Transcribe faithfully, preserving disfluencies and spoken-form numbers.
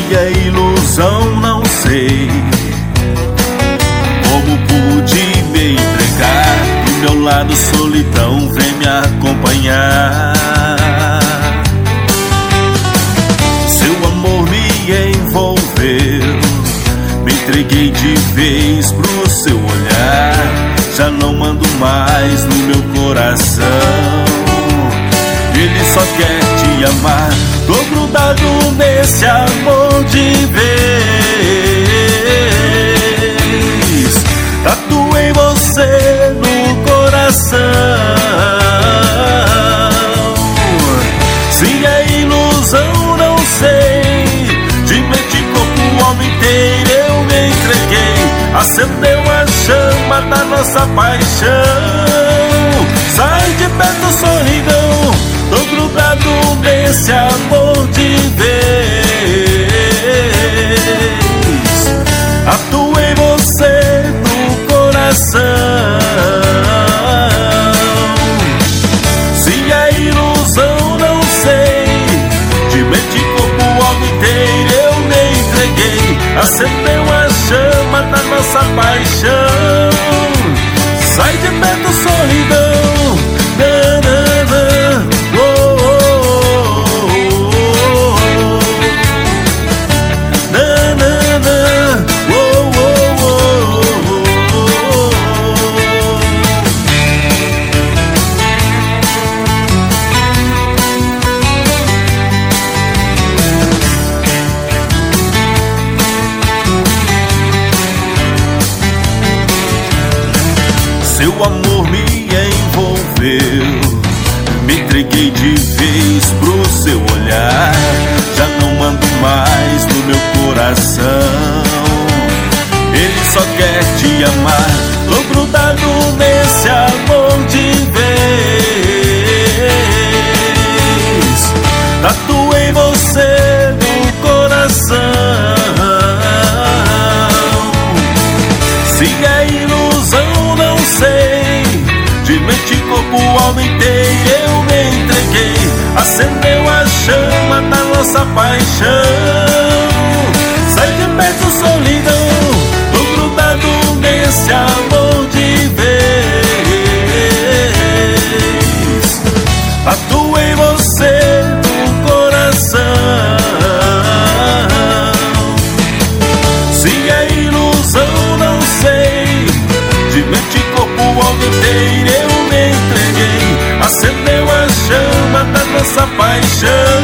é ilusão, não sei como pude me entregar. Do meu lado solidão vem me acompanhar. Seu amor me envolveu, me entreguei de vez pro seu olhar. Já não mando mais no meu coração, ele só quer te amar. Tô grudado nesse amor de vez, tatuei você no coração. Se é ilusão, não sei, de mente, corpo, alma inteira eu me entreguei. Acendeu a chama da nossa paixão. Sai de perto, solidão, tô grudado nesse amor de vez. Tatuei você no coração. Se é ilusão, não sei, de mente, corpo, alma inteira eu me entreguei. Acendeu a chama da nossa paixão. Sai de perto, solidão. Na, na, na. Oh, oh, oh, oh. Na, na, na. Oh, oh, oh, Seu amor me envolveu, me entreguei de vez pro seu olhar. Já não mando mais no meu coração, ele só quer te amar. Tô grudado nesse amor de vez, tatuei você no coração. Se é ilusão, não sei, de mente, corpo, alma inteira eu me entreguei. Acendeu a chama da nossa paixão. Sai de perto, solidão, tô grudado nesse amor de vez. Tatuei você no coração. Se é ilusão, não sei, de mente, corpo, alma inteira eu me entreguei. Acendeu a chama da nossa paixão.